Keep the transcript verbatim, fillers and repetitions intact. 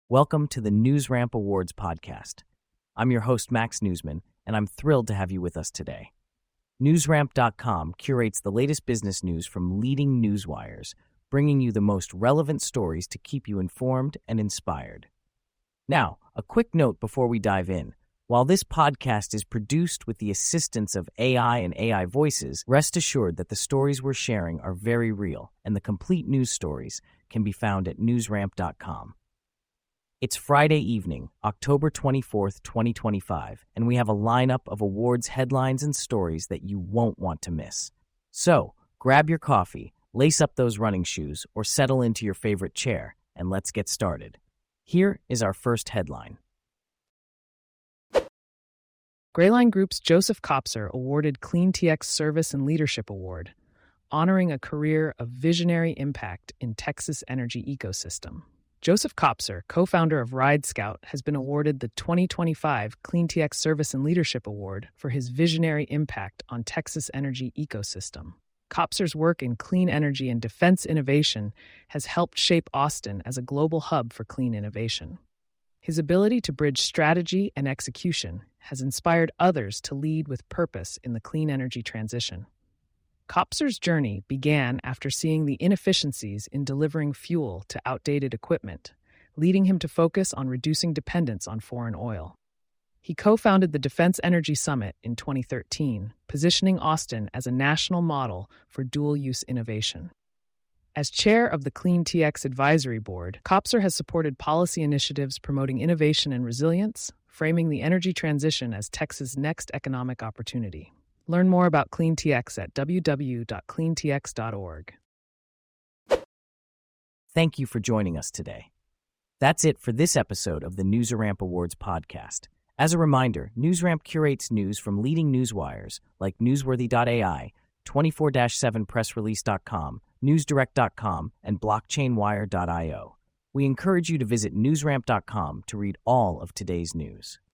Welcome to the NewsRamp Awards podcast. I'm your host, Max Newsman, and I'm thrilled to have you with us today. NewsRamp dot com curates the latest business news from leading newswires, bringing you the most relevant stories to keep you informed and inspired. Now, a quick note before we dive in. While this podcast is produced with the assistance of A I and A I voices, rest assured that the stories we're sharing are very real, and the complete news stories can be found at NewsRamp dot com. It's Friday evening, October twenty-fourth, twenty twenty-five, and we have a lineup of awards headlines and stories that you won't want to miss. So, grab your coffee, lace up those running shoes, or settle into your favorite chair, and let's get started. Here is our first headline. Grayline Group's Joseph Kopser awarded CleanTX Service and Leadership Award, honoring a career of visionary impact in Texas energy ecosystem. Joseph Kopser, co-founder of Ride Scout, has been awarded the twenty twenty-five CleanTX Service and Leadership Award for his visionary impact on Texas energy ecosystem. Kopser's work in clean energy and defense innovation has helped shape Austin as a global hub for clean innovation. His ability to bridge strategy and execution has inspired others to lead with purpose in the clean energy transition. Kopser's journey began after seeing the inefficiencies in delivering fuel to outdated equipment, leading him to focus on reducing dependence on foreign oil. He co-founded the Defense Energy Summit in twenty thirteen, positioning Austin as a national model for dual-use innovation. As chair of the CleanTX Advisory Board, Kopser has supported policy initiatives promoting innovation and resilience, framing the energy transition as Texas' next economic opportunity. Learn more about CleanTX at w w w dot clean t x dot org. Thank you for joining us today. That's it for this episode of the NewsRamp Awards podcast. As a reminder, NewsRamp curates news from leading newswires like newsworthy dot a i, twenty-four seven press release dot com, newsdirect dot com, and blockchain wire dot i o. We encourage you to visit newsramp dot com to read all of today's news.